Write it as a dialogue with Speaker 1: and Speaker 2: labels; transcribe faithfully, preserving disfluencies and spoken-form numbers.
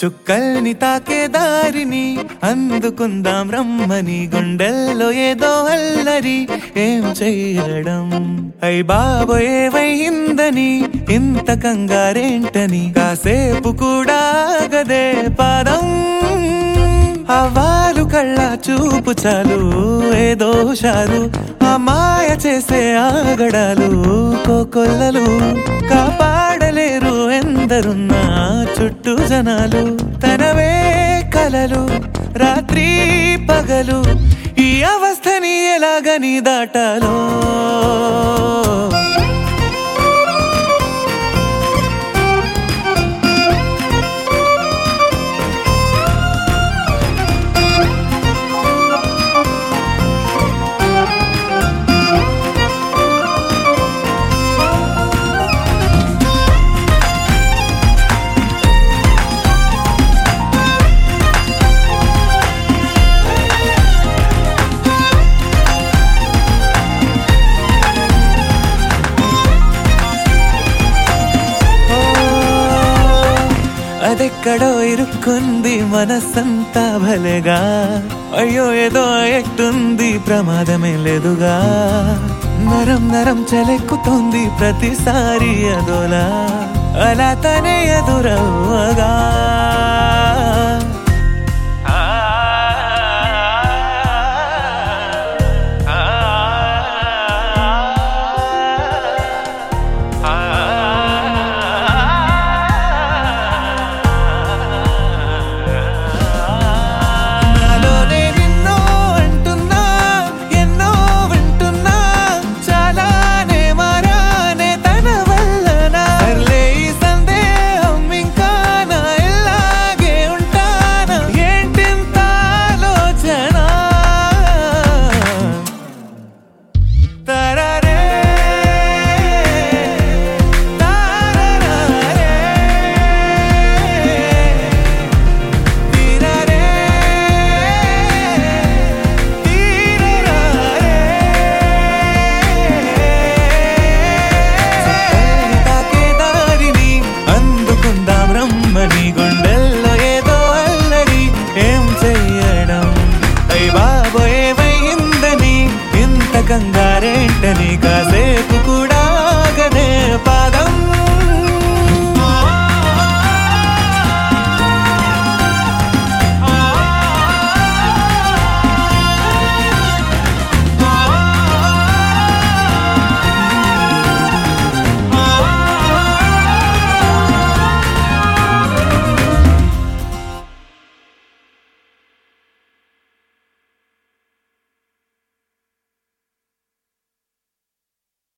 Speaker 1: చుక్కల్ని తాకే దారిని అందుకుందాం రమ్మని గుండెల్లో ఏదో అల్లరి ఏం చెయ్యడం అయ్ బాబో ఏవైందని ఇంత కంగారేంటని కాసేపు కూడా గదే పాదం అవ్వాలు కళ్ళ చూపు చాలు ఏదో షారు అమాయ చేసే ఆగడాలు కోకొల్లలు కాపాడలేరు ఎందరున్నా చుట్టూ జనాలు తనవే కలలు రాత్రి పగలు ఈ అవస్థని ఎలాగని దాటాలో అదెక్కడో ఇరుక్కుంది మనసంతా భలేగా అయ్యో ఏదో ఎట్టుంది ప్రమాదమే లేదుగా నరం నరం చలెక్కుతోంది ప్రతిసారి అదోలా అలా తనే ఎదురవ్వగా